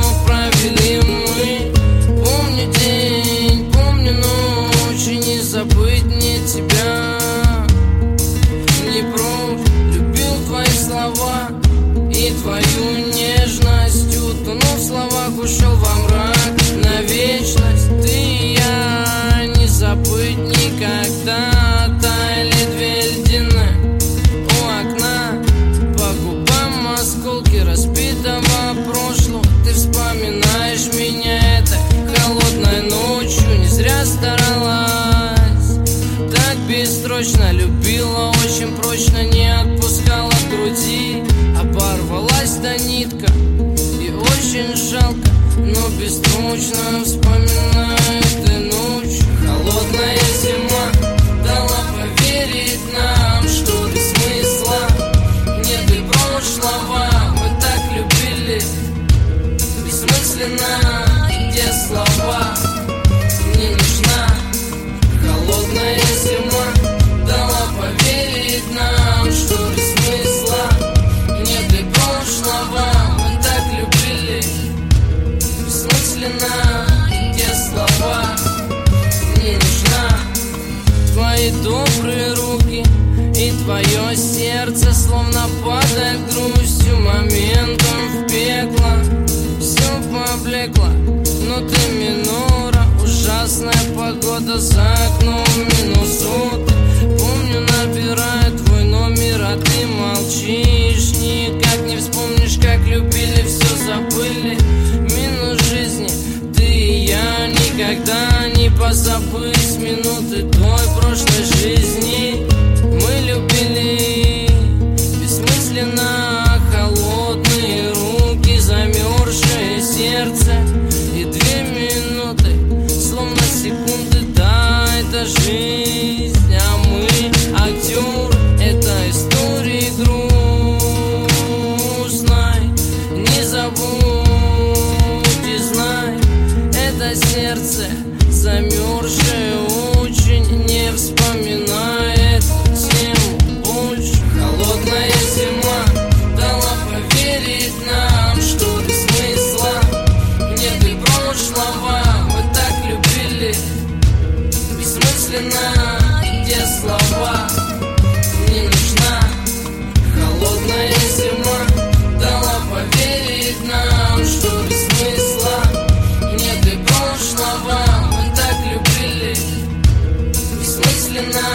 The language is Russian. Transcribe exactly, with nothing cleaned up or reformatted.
провели мы. Помню день, помню ночь, и не забыть мне тебя. Не прочь, любил твои слова и твою нежность. Утонул в словах, ушел во мрак на вечность. Ты и я не забыть никогда. Таяли две льдины у окна, по губам осколки разбитого прошлого. Ты вспоминаешь меня этой холодной ночью. Не зря старалась, так бесстрочно любила, очень прочно не отпускала от груди. Оборвалась та нитка, и очень жалко, но бесстрочно вспоминаю этой ночью. Холодная зима дала поверить нам, что без смысла нет и прошлого. Мы так любили бессмысленно, где слова не нужна. Холодная зима дала поверить нам, что без смысла нет и прошлого. Мы так любили бессмысленно, где слова не нужна. Твои добрые руки и твое сердце словно падает грустью моментом в пекло. Все поблекло, но ты минора. Ужасная погода за окном, минус сотый. Помню, набираю твой номер, а ты молчишь. Никак не вспомнишь, как любили, все забыли. Минус жизни, ты и я никогда не позабыть минуты той прошлой жизни. Мы любили бессмысленно, холодные руки, замерзшее сердце. И две минуты, словно секунды, да, это жизнь. А мы актеры этой истории грустной. Не забудь и знай, это сердце замерзшее очень, не вспоминает тему больше. Холодная зима дала поверить нам, что без смысла нет и прошлого. Мы так любили бессмысленно, где слова не нужна. Холодная зима дала поверить нам, что без смысла нет и прошлого. Мы так любили бессмысленно,